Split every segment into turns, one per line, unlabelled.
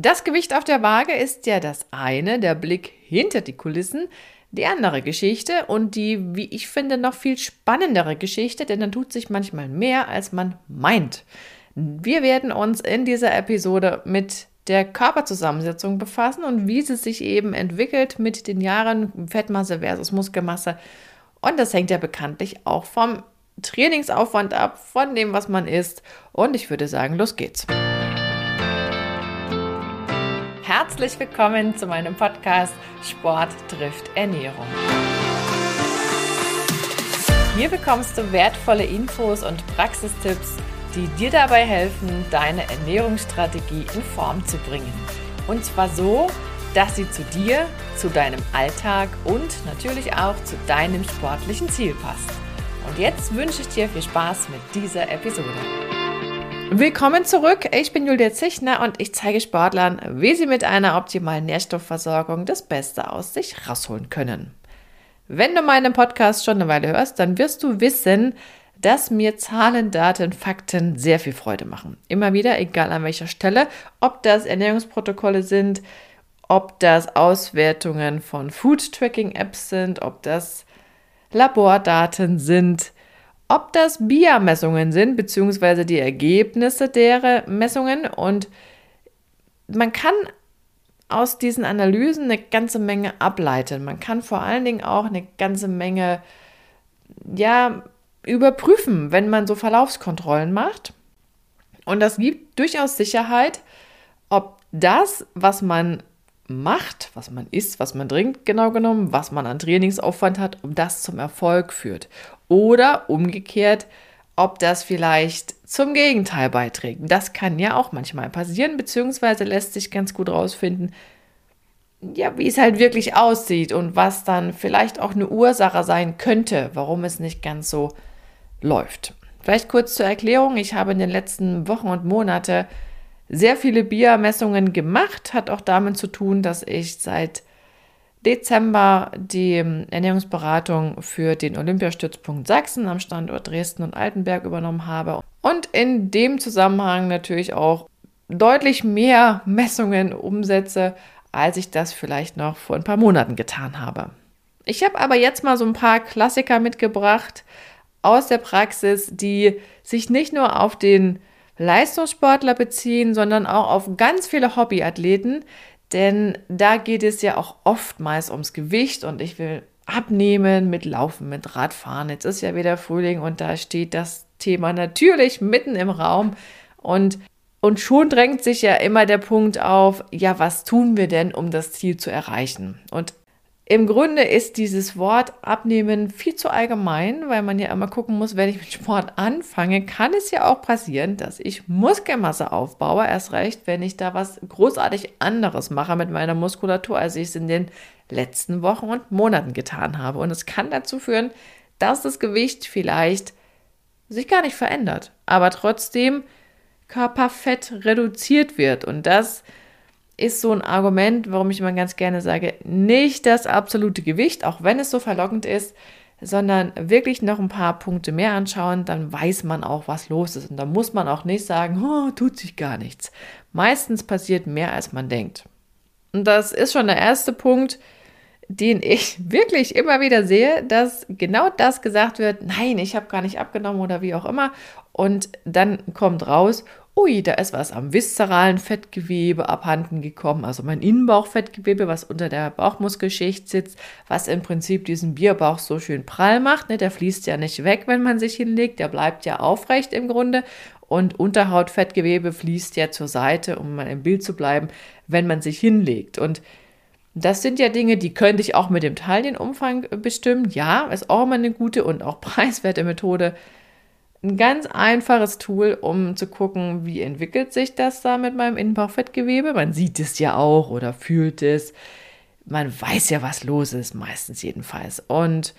Das Gewicht auf der Waage ist ja das eine, der Blick hinter die Kulissen, die andere Geschichte und die, wie ich finde, noch viel spannendere Geschichte, denn dann tut sich manchmal mehr, als man meint. Wir werden uns in dieser Episode mit der Körperzusammensetzung befassen und wie sie sich eben entwickelt mit den Jahren, Fettmasse versus Muskelmasse. Und das hängt ja bekanntlich auch vom Trainingsaufwand ab, von dem, was man isst. Und ich würde sagen, los geht's. Herzlich willkommen zu meinem Podcast Sport trifft Ernährung. Hier bekommst du wertvolle Infos und Praxistipps, die dir dabei helfen, deine Ernährungsstrategie in Form zu bringen. Und zwar so, dass sie zu dir, zu deinem Alltag und natürlich auch zu deinem sportlichen Ziel passt. Und jetzt wünsche ich dir viel Spaß mit dieser Episode. Willkommen zurück, ich bin Julia Zichner und ich zeige Sportlern, wie sie mit einer optimalen Nährstoffversorgung das Beste aus sich rausholen können. Wenn du meinen Podcast schon eine Weile hörst, dann wirst du wissen, dass mir Zahlen, Daten, Fakten sehr viel Freude machen. Immer wieder, egal an welcher Stelle, ob das Ernährungsprotokolle sind, ob das Auswertungen von Food-Tracking-Apps sind, ob das Labordaten sind, ob das BIA-Messungen sind, beziehungsweise die Ergebnisse derer Messungen. Und man kann aus diesen Analysen eine ganze Menge ableiten. Man kann vor allen Dingen auch eine ganze Menge, überprüfen, wenn man so Verlaufskontrollen macht. Und das gibt durchaus Sicherheit, ob das, was man macht, was man isst, was man trinkt, genau genommen, was man an Trainingsaufwand hat, ob das zum Erfolg führt. Oder umgekehrt, ob das vielleicht zum Gegenteil beiträgt. Das kann ja auch manchmal passieren, beziehungsweise lässt sich ganz gut rausfinden, wie es halt wirklich aussieht und was dann vielleicht auch eine Ursache sein könnte, warum es nicht ganz so läuft. Vielleicht kurz zur Erklärung, ich habe in den letzten Wochen und Monaten sehr viele BIA-Messungen gemacht, hat auch damit zu tun, dass ich seit Dezember die Ernährungsberatung für den Olympiastützpunkt Sachsen am Standort Dresden und Altenberg übernommen habe und in dem Zusammenhang natürlich auch deutlich mehr Messungen umsetze, als ich das vielleicht noch vor ein paar Monaten getan habe. Ich habe aber jetzt mal so ein paar Klassiker mitgebracht aus der Praxis, die sich nicht nur auf den Leistungssportler beziehen, sondern auch auf ganz viele Hobbyathleten, denn da geht es ja auch oftmals ums Gewicht und ich will abnehmen mit Laufen, mit Radfahren. Jetzt ist ja wieder Frühling und da steht das Thema natürlich mitten im Raum und schon drängt sich ja immer der Punkt auf, was tun wir denn, um das Ziel zu erreichen? Und im Grunde ist dieses Wort Abnehmen viel zu allgemein, weil man ja immer gucken muss, wenn ich mit Sport anfange, kann es ja auch passieren, dass ich Muskelmasse aufbaue, erst recht, wenn ich da was großartig anderes mache mit meiner Muskulatur, als ich es in den letzten Wochen und Monaten getan habe. Und es kann dazu führen, dass das Gewicht vielleicht sich gar nicht verändert, aber trotzdem Körperfett reduziert wird. Und das ist so ein Argument, warum ich immer ganz gerne sage, nicht das absolute Gewicht, auch wenn es so verlockend ist, sondern wirklich noch ein paar Punkte mehr anschauen, dann weiß man auch, was los ist. Und da muss man auch nicht sagen, tut sich gar nichts. Meistens passiert mehr, als man denkt. Und das ist schon der erste Punkt, den ich wirklich immer wieder sehe, dass genau das gesagt wird, nein, ich habe gar nicht abgenommen oder wie auch immer. Und dann kommt raus, ui, da ist was am viszeralen Fettgewebe abhanden gekommen, also mein Innenbauchfettgewebe, was unter der Bauchmuskelschicht sitzt, was im Prinzip diesen Bierbauch so schön prall macht. Der fließt ja nicht weg, wenn man sich hinlegt, der bleibt ja aufrecht im Grunde. Und Unterhautfettgewebe fließt ja zur Seite, um mal im Bild zu bleiben, wenn man sich hinlegt. Und das sind ja Dinge, die könnte ich auch mit dem Taillenumfang bestimmen. Ja, ist auch immer eine gute und auch preiswerte Methode. Ein ganz einfaches Tool, um zu gucken, wie entwickelt sich das da mit meinem Innenbauchfettgewebe. Man sieht es ja auch oder fühlt es. Man weiß ja, was los ist, meistens jedenfalls. Und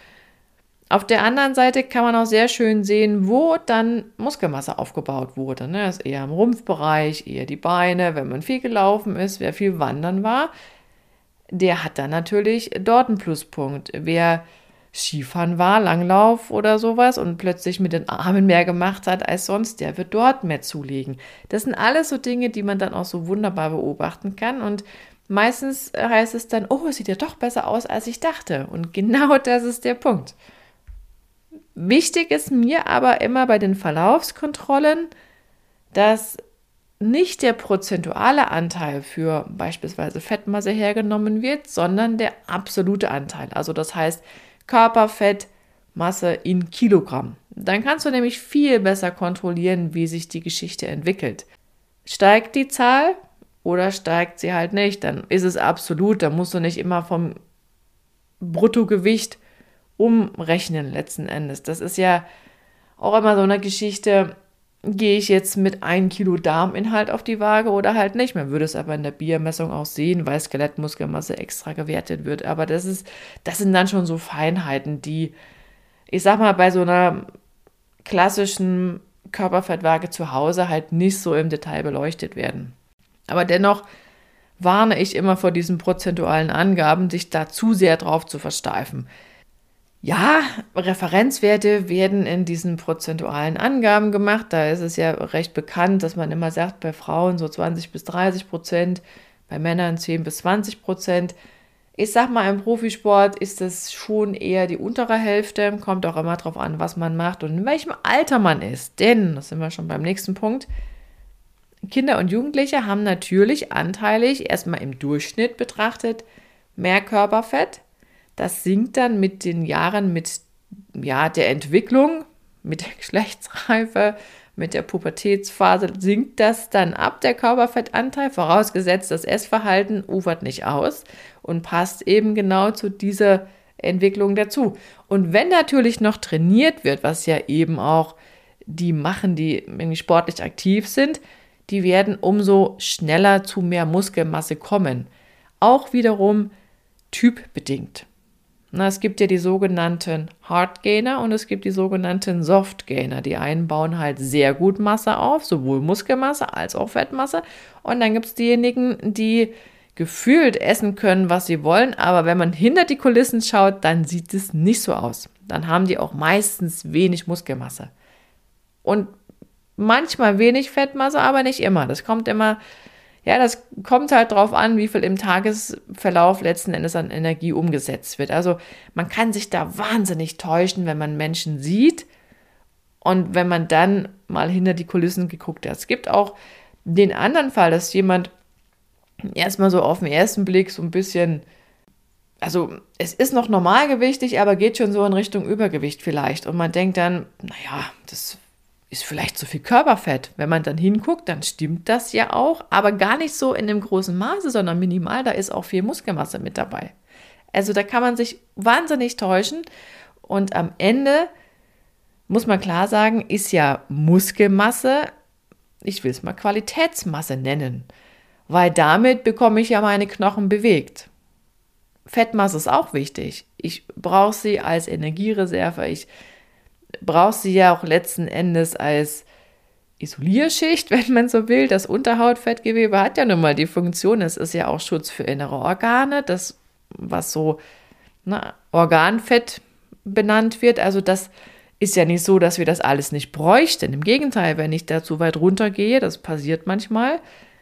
auf der anderen Seite kann man auch sehr schön sehen, wo dann Muskelmasse aufgebaut wurde. Das ist eher im Rumpfbereich, eher die Beine. Wenn man viel gelaufen ist, wer viel wandern war, der hat dann natürlich dort einen Pluspunkt. Wer Skifahren war, Langlauf oder sowas und plötzlich mit den Armen mehr gemacht hat als sonst, der wird dort mehr zulegen. Das sind alles so Dinge, die man dann auch so wunderbar beobachten kann und meistens heißt es dann, oh, es sieht ja doch besser aus, als ich dachte. Und genau das ist der Punkt. Wichtig ist mir aber immer bei den Verlaufskontrollen, dass nicht der prozentuale Anteil für beispielsweise Fettmasse hergenommen wird, sondern der absolute Anteil. Also das heißt Körperfettmasse in Kilogramm. Dann kannst du nämlich viel besser kontrollieren, wie sich die Geschichte entwickelt. Steigt die Zahl oder steigt sie halt nicht, dann ist es absolut, dann musst du nicht immer vom Bruttogewicht umrechnen letzten Endes. Das ist ja auch immer so eine Geschichte, gehe ich jetzt mit 1 Kilo Darminhalt auf die Waage oder halt nicht. Man würde es aber in der Biermessung auch sehen, weil Skelettmuskelmasse extra gewertet wird. Aber das sind dann schon so Feinheiten, die, ich sag mal, bei so einer klassischen Körperfettwaage zu Hause halt nicht so im Detail beleuchtet werden. Aber dennoch warne ich immer vor diesen prozentualen Angaben, sich da zu sehr drauf zu versteifen. Ja, Referenzwerte werden in diesen prozentualen Angaben gemacht. Da ist es ja recht bekannt, dass man immer sagt, bei Frauen so 20-30%, bei Männern 10-20%. Ich sag mal, im Profisport ist das schon eher die untere Hälfte. Kommt auch immer drauf an, was man macht und in welchem Alter man ist. Denn, das sind wir schon beim nächsten Punkt, Kinder und Jugendliche haben natürlich anteilig, erstmal im Durchschnitt betrachtet, mehr Körperfett. Das sinkt dann mit den Jahren, mit der Entwicklung, mit der Geschlechtsreife, mit der Pubertätsphase, sinkt das dann ab, der Körperfettanteil, vorausgesetzt, das Essverhalten ufert nicht aus und passt eben genau zu dieser Entwicklung dazu. Und wenn natürlich noch trainiert wird, was ja eben auch die machen, die irgendwie sportlich aktiv sind, die werden umso schneller zu mehr Muskelmasse kommen. Auch wiederum typbedingt. Es gibt ja die sogenannten Hard Gainer und es gibt die sogenannten Soft Gainer. Die einen bauen halt sehr gut Masse auf, sowohl Muskelmasse als auch Fettmasse. Und dann gibt es diejenigen, die gefühlt essen können, was sie wollen. Aber wenn man hinter die Kulissen schaut, dann sieht es nicht so aus. Dann haben die auch meistens wenig Muskelmasse. Und manchmal wenig Fettmasse, aber nicht immer. Das kommt halt drauf an, wie viel im Tagesverlauf letzten Endes an Energie umgesetzt wird. Also man kann sich da wahnsinnig täuschen, wenn man Menschen sieht und wenn man dann mal hinter die Kulissen geguckt hat. Es gibt auch den anderen Fall, dass jemand erstmal so auf den ersten Blick so ein bisschen, also es ist noch normalgewichtig, aber geht schon so in Richtung Übergewicht vielleicht. Und man denkt dann, naja, das ist vielleicht zu viel Körperfett. Wenn man dann hinguckt, dann stimmt das ja auch, aber gar nicht so in dem großen Maße, sondern minimal, da ist auch viel Muskelmasse mit dabei. Also da kann man sich wahnsinnig täuschen und am Ende muss man klar sagen, ist ja Muskelmasse, ich will es mal Qualitätsmasse nennen, weil damit bekomme ich ja meine Knochen bewegt. Fettmasse ist auch wichtig. Ich brauche sie als Energiereserve, ich brauchst sie ja auch letzten Endes als Isolierschicht, wenn man so will. Das Unterhautfettgewebe hat ja nun mal die Funktion, es ist ja auch Schutz für innere Organe, das, was so Organfett benannt wird. Also das ist ja nicht so, dass wir das alles nicht bräuchten. Im Gegenteil, wenn ich da zu weit runtergehe, das passiert manchmal,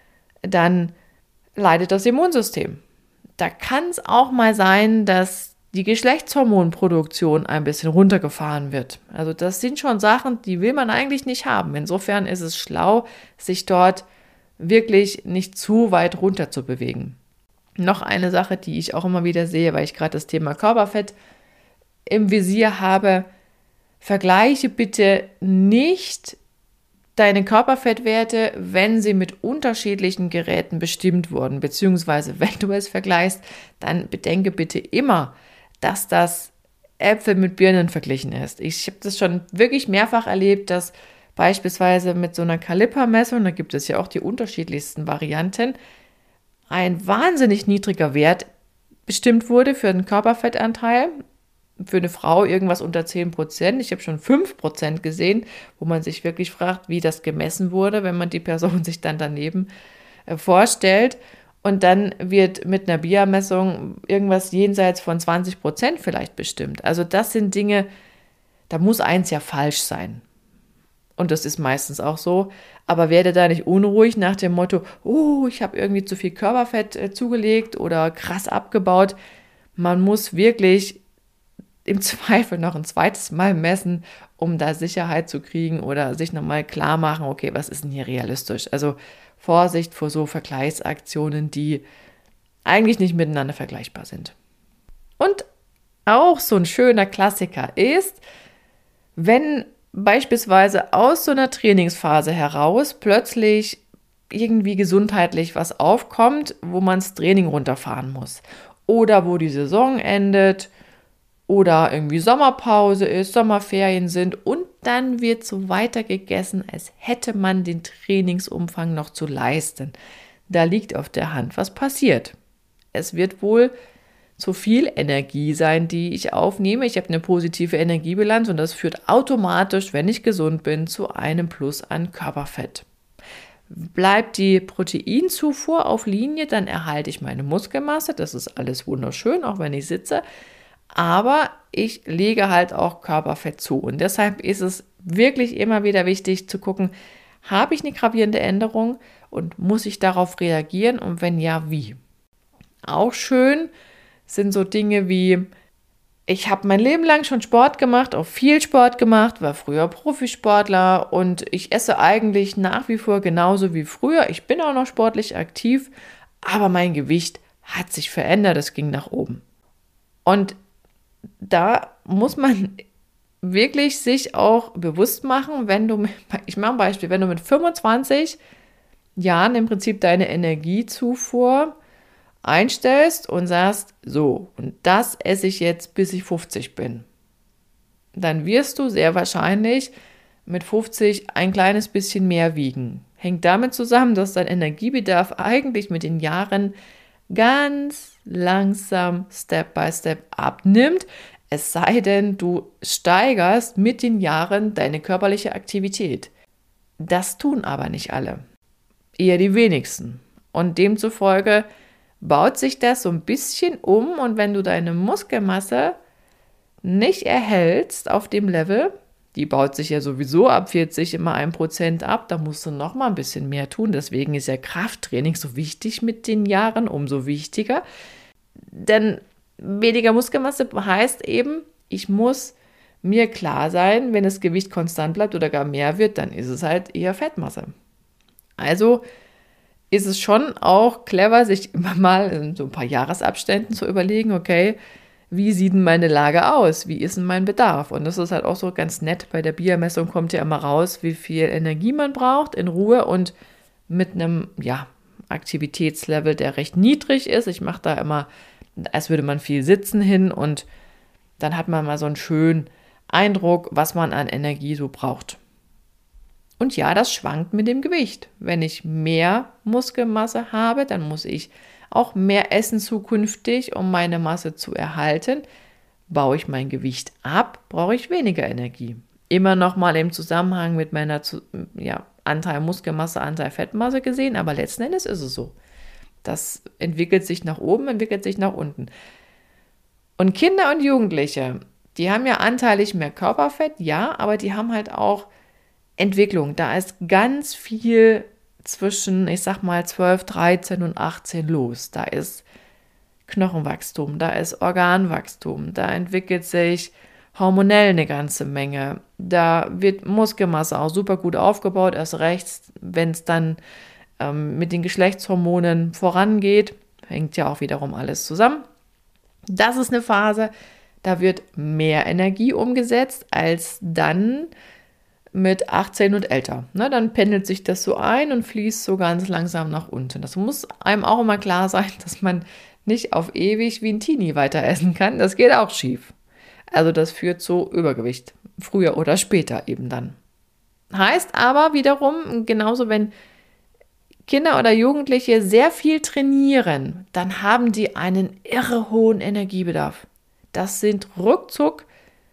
dann leidet das Immunsystem. Da kann es auch mal sein, dass die Geschlechtshormonproduktion ein bisschen runtergefahren wird. Also das sind schon Sachen, die will man eigentlich nicht haben. Insofern ist es schlau, sich dort wirklich nicht zu weit runter zu bewegen. Noch eine Sache, die ich auch immer wieder sehe, weil ich gerade das Thema Körperfett im Visier habe, vergleiche bitte nicht deine Körperfettwerte, wenn sie mit unterschiedlichen Geräten bestimmt wurden, beziehungsweise wenn du es vergleichst, dann bedenke bitte immer, dass das Äpfel mit Birnen verglichen ist. Ich habe das schon wirklich mehrfach erlebt, dass beispielsweise mit so einer Kalipermessung, da gibt es ja auch die unterschiedlichsten Varianten, ein wahnsinnig niedriger Wert bestimmt wurde für den Körperfettanteil. Für eine Frau irgendwas unter 10%. Ich habe schon 5% gesehen, wo man sich wirklich fragt, wie das gemessen wurde, wenn man die Person sich dann daneben vorstellt. Und dann wird mit einer BIA-Messung irgendwas jenseits von 20% vielleicht bestimmt. Also das sind Dinge, da muss eins ja falsch sein. Und das ist meistens auch so. Aber werde da nicht unruhig nach dem Motto, oh, ich habe irgendwie zu viel Körperfett zugelegt oder krass abgebaut. Man muss wirklich im Zweifel noch ein zweites Mal messen, um da Sicherheit zu kriegen oder sich nochmal klar machen, okay, was ist denn hier realistisch? Also Vorsicht vor so Vergleichsaktionen, die eigentlich nicht miteinander vergleichbar sind. Und auch so ein schöner Klassiker ist, wenn beispielsweise aus so einer Trainingsphase heraus plötzlich irgendwie gesundheitlich was aufkommt, wo man das Training runterfahren muss oder wo die Saison endet oder irgendwie Sommerpause ist, Sommerferien sind und dann wird so weiter gegessen, als hätte man den Trainingsumfang noch zu leisten. Da liegt auf der Hand, was passiert. Es wird wohl zu viel Energie sein, die ich aufnehme. Ich habe eine positive Energiebilanz und das führt automatisch, wenn ich gesund bin, zu einem Plus an Körperfett. Bleibt die Proteinzufuhr auf Linie, dann erhalte ich meine Muskelmasse. Das ist alles wunderschön, auch wenn ich sitze. Aber ich lege halt auch Körperfett zu. Und deshalb ist es wirklich immer wieder wichtig zu gucken, habe ich eine gravierende Änderung und muss ich darauf reagieren und wenn ja, wie? Auch schön sind so Dinge wie, ich habe mein Leben lang schon Sport gemacht, auch viel Sport gemacht, war früher Profisportler und ich esse eigentlich nach wie vor genauso wie früher. Ich bin auch noch sportlich aktiv, aber mein Gewicht hat sich verändert, es ging nach oben. Und da muss man wirklich sich auch bewusst machen, ich mache ein Beispiel, wenn du mit 25 Jahren im Prinzip deine Energiezufuhr einstellst und sagst, so, und das esse ich jetzt, bis ich 50 bin, dann wirst du sehr wahrscheinlich mit 50 ein kleines bisschen mehr wiegen. Hängt damit zusammen, dass dein Energiebedarf eigentlich mit den Jahren ganz langsam Step by Step abnimmt, es sei denn, du steigerst mit den Jahren deine körperliche Aktivität. Das tun aber nicht alle, eher die wenigsten. Und demzufolge baut sich das so ein bisschen um und wenn du deine Muskelmasse nicht erhältst auf dem Level, die baut sich ja sowieso ab 40 immer 1% ab, da musst du noch mal ein bisschen mehr tun. Deswegen ist ja Krafttraining so wichtig mit den Jahren, umso wichtiger. Denn weniger Muskelmasse heißt eben, ich muss mir klar sein, wenn das Gewicht konstant bleibt oder gar mehr wird, dann ist es halt eher Fettmasse. Also ist es schon auch clever, sich immer mal in so ein paar Jahresabständen zu überlegen, okay, wie sieht denn meine Lage aus? Wie ist denn mein Bedarf? Und das ist halt auch so ganz nett. Bei der BIA-Messung kommt ja immer raus, wie viel Energie man braucht in Ruhe und mit einem Aktivitätslevel, der recht niedrig ist. Ich mache da immer, als würde man viel sitzen hin und dann hat man mal so einen schönen Eindruck, was man an Energie so braucht. Und ja, das schwankt mit dem Gewicht. Wenn ich mehr Muskelmasse habe, dann muss ich auch mehr essen zukünftig, um meine Masse zu erhalten. Baue ich mein Gewicht ab, brauche ich weniger Energie. Immer noch mal im Zusammenhang mit meiner Anteil Muskelmasse, Anteil Fettmasse gesehen, aber letzten Endes ist es so. Das entwickelt sich nach oben, entwickelt sich nach unten. Und Kinder und Jugendliche, die haben ja anteilig mehr Körperfett, ja, aber die haben halt auch Entwicklung. Da ist ganz viel zwischen, ich sag mal, 12, 13 und 18 los. Da ist Knochenwachstum, da ist Organwachstum, da entwickelt sich hormonell eine ganze Menge. Da wird Muskelmasse auch super gut aufgebaut, erst recht, wenn es dann mit den Geschlechtshormonen vorangeht, hängt ja auch wiederum alles zusammen. Das ist eine Phase, da wird mehr Energie umgesetzt als dann mit 18 und älter. Dann pendelt sich das so ein und fließt so ganz langsam nach unten. Das muss einem auch immer klar sein, dass man nicht auf ewig wie ein Teenie weiter essen kann. Das geht auch schief. Also das führt zu Übergewicht, früher oder später eben dann. Heißt aber wiederum, genauso wenn Kinder oder Jugendliche sehr viel trainieren, dann haben die einen irre hohen Energiebedarf. Das sind ruckzuck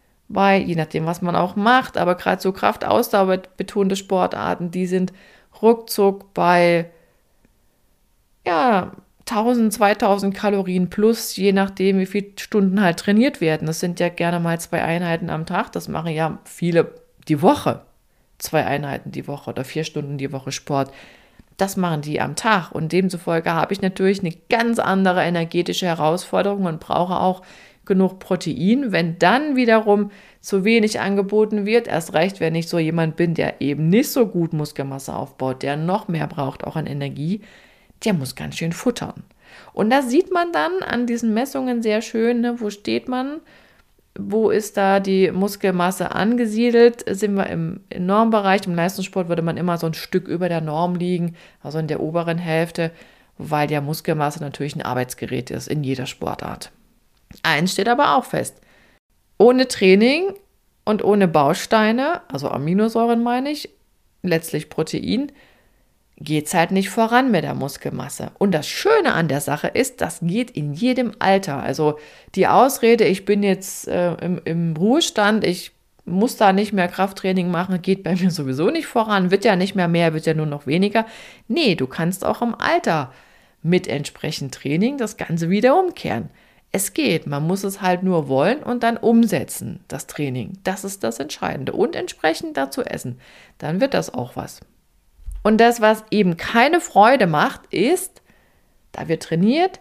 je nachdem, was man auch macht, aber gerade so kraftausdauerbetonte Sportarten, die sind ruckzuck bei 1000, 2000 Kalorien plus, je nachdem, wie viele Stunden halt trainiert werden. Das sind ja gerne mal 2 Einheiten am Tag. Das machen ja viele die Woche. 2 Einheiten die Woche oder 4 Stunden die Woche Sport. Das machen die am Tag. Und demzufolge habe ich natürlich eine ganz andere energetische Herausforderung und brauche auch genug Protein. Wenn dann wiederum zu wenig angeboten wird, erst recht, wenn ich so jemand bin, der eben nicht so gut Muskelmasse aufbaut, der noch mehr braucht, auch an Energie, der muss ganz schön futtern. Und das sieht man dann an diesen Messungen sehr schön, ne? Wo steht man? Wo ist da die Muskelmasse angesiedelt? Sind wir im Normbereich? Im Leistungssport würde man immer so ein Stück über der Norm liegen, also in der oberen Hälfte, weil ja Muskelmasse natürlich ein Arbeitsgerät ist in jeder Sportart. Eins steht aber auch fest. Ohne Training und ohne Bausteine, also Aminosäuren meine ich, letztlich Protein, geht es halt nicht voran mit der Muskelmasse. Und das Schöne an der Sache ist, das geht in jedem Alter. Also die Ausrede, ich bin jetzt im Ruhestand, ich muss da nicht mehr Krafttraining machen, geht bei mir sowieso nicht voran, wird ja nicht mehr, wird ja nur noch weniger. Nee, du kannst auch im Alter mit entsprechend Training das Ganze wieder umkehren. Es geht, man muss es halt nur wollen und dann umsetzen, das Training. Das ist das Entscheidende. Und entsprechend dazu essen. Dann wird das auch was. Und das, was eben keine Freude macht, ist, da wird trainiert,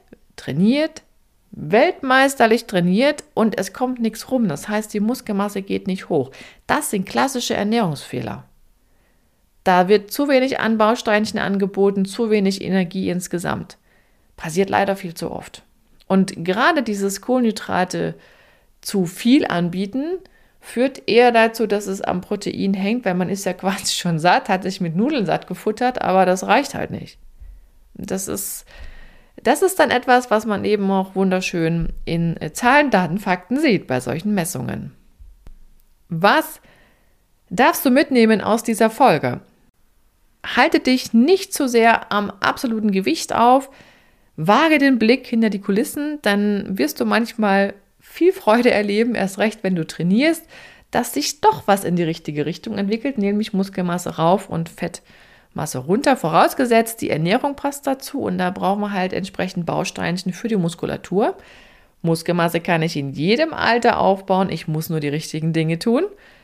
weltmeisterlich trainiert und es kommt nichts rum. Das heißt, die Muskelmasse geht nicht hoch. Das sind klassische Ernährungsfehler. Da wird zu wenig an Bausteinchen angeboten, zu wenig Energie insgesamt. Passiert leider viel zu oft. Und gerade dieses Kohlenhydrate zu viel anbieten, führt eher dazu, dass es am Protein hängt, weil man ist ja quasi schon satt, hat sich mit Nudeln satt gefuttert, aber das reicht halt nicht. Das ist dann etwas, was man eben auch wunderschön in Zahlen, Daten, Fakten sieht bei solchen Messungen. Was darfst du mitnehmen aus dieser Folge? Halte dich nicht zu sehr am absoluten Gewicht auf, wage den Blick hinter die Kulissen, dann wirst du manchmal viel Freude erleben, erst recht, wenn du trainierst, dass sich doch was in die richtige Richtung entwickelt, nämlich Muskelmasse rauf und Fettmasse runter, vorausgesetzt, die Ernährung passt dazu und da brauchen wir halt entsprechend Bausteinchen für die Muskulatur. Muskelmasse kann ich in jedem Alter aufbauen, ich muss nur die richtigen Dinge tun.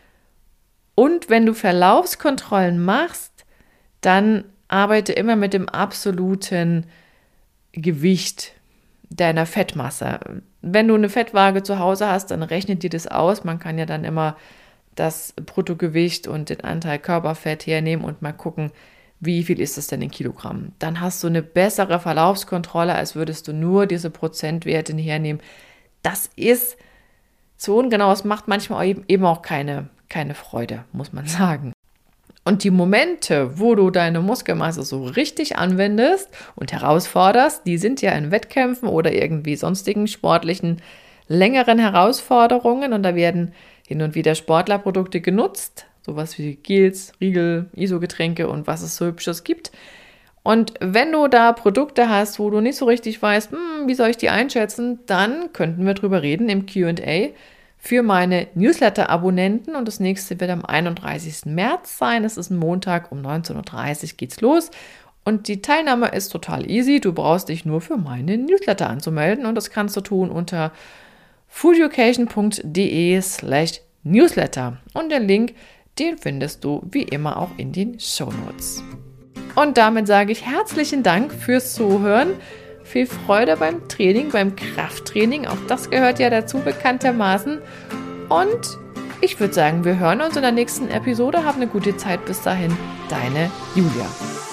Und wenn du Verlaufskontrollen machst, dann arbeite immer mit dem absoluten Gewicht deiner Fettmasse. Wenn du eine Fettwaage zu Hause hast, dann rechnet dir das aus. Man kann ja dann immer das Bruttogewicht und den Anteil Körperfett hernehmen und mal gucken, wie viel ist es denn in Kilogramm. Dann hast du eine bessere Verlaufskontrolle, als würdest du nur diese Prozentwerte hernehmen. Das ist so ungenau, es macht manchmal eben auch keine Freude, muss man sagen. Und die Momente, wo du deine Muskelmasse so richtig anwendest und herausforderst, die sind ja in Wettkämpfen oder irgendwie sonstigen sportlichen, längeren Herausforderungen. Und da werden hin und wieder Sportlerprodukte genutzt, sowas wie Gels, Riegel, ISO-Getränke und was es so Hübsches gibt. Und wenn du da Produkte hast, wo du nicht so richtig weißt, wie soll ich die einschätzen, dann könnten wir drüber reden im Q&A. Für meine Newsletter-Abonnenten und das nächste wird am 31. März sein. Es ist ein Montag, um 19.30 Uhr geht's los und die Teilnahme ist total easy. Du brauchst dich nur für meine Newsletter anzumelden und das kannst du tun unter foodeducation.de/newsletter und den Link, den findest du wie immer auch in den Shownotes. Und damit sage ich herzlichen Dank fürs Zuhören. Viel Freude beim Training, beim Krafttraining. Auch das gehört ja dazu bekanntermaßen. Und ich würde sagen, wir hören uns in der nächsten Episode. Hab eine gute Zeit bis dahin. Deine Julia.